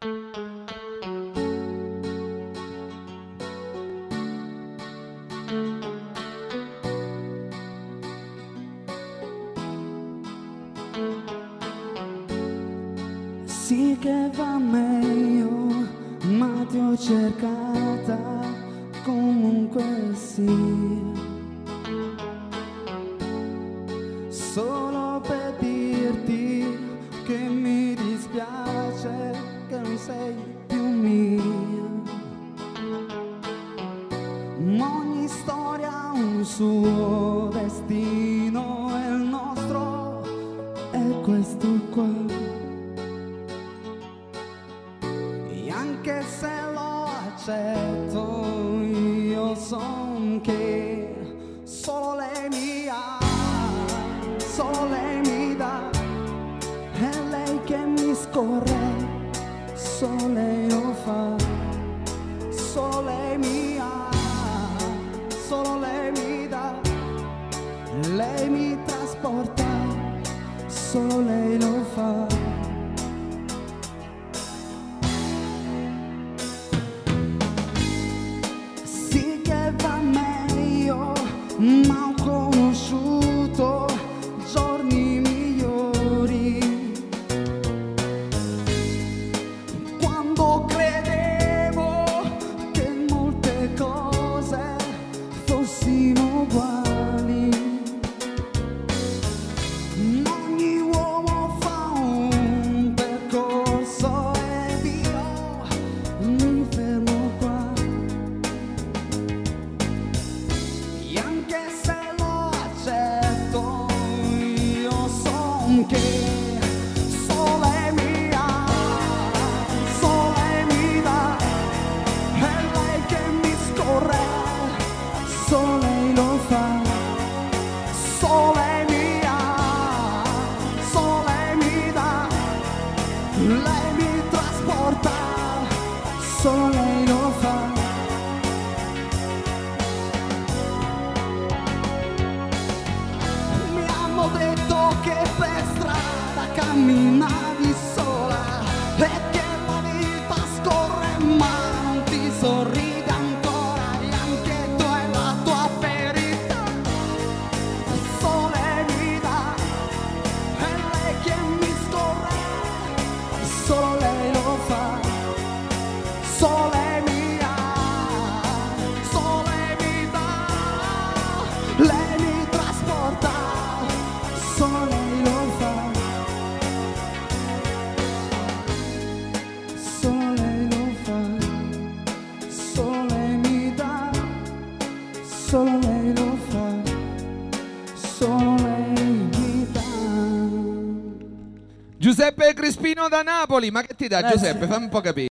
Sì che va meglio, ma ti ho cercata comunque sì, solo per dirti che mi dispiace che non sei più mia. Ma ogni storia ha un suo destino e il nostro è questo qua. E anche se lo accetto, io so che solo lei mi ha, solo lei mi dà, è lei che mi scorre, solo lei lo fa, solo lei mi ha, solo lei mi dà, lei mi trasporta, solo lei lo fa. Sì che va meglio, ma ho conosciuto giorni migliori, quando credevo che molte cose fossimo uguali. Ogni uomo fa un percorso ed io mi fermo qua. E anche se lo accetto, io so che solo lei mi ha, solo lei mi dà, è lei che mi scorre, solo lei lo fa, solo lei mi ha, solo lei mi dà, lei mi trasporta, solo lei lo fa. Mi hanno detto che per strada camminavi sola e che la vita scorre ma non ti sorride ancora, e anche tu hai la tua verità, solo lei mi dà, è lei che mi scorre, solo lei lo fa, solo lei mi ha, solo lei mi dà, lei mi trasporta, solo lei lo fa, solo lei lo fa, solo lei mi dà, solo lei lo fa, solo lei mi dà. Giuseppe Crispino da Napoli, ma che ti dà Grazie. Giuseppe? Fammi un po' capire.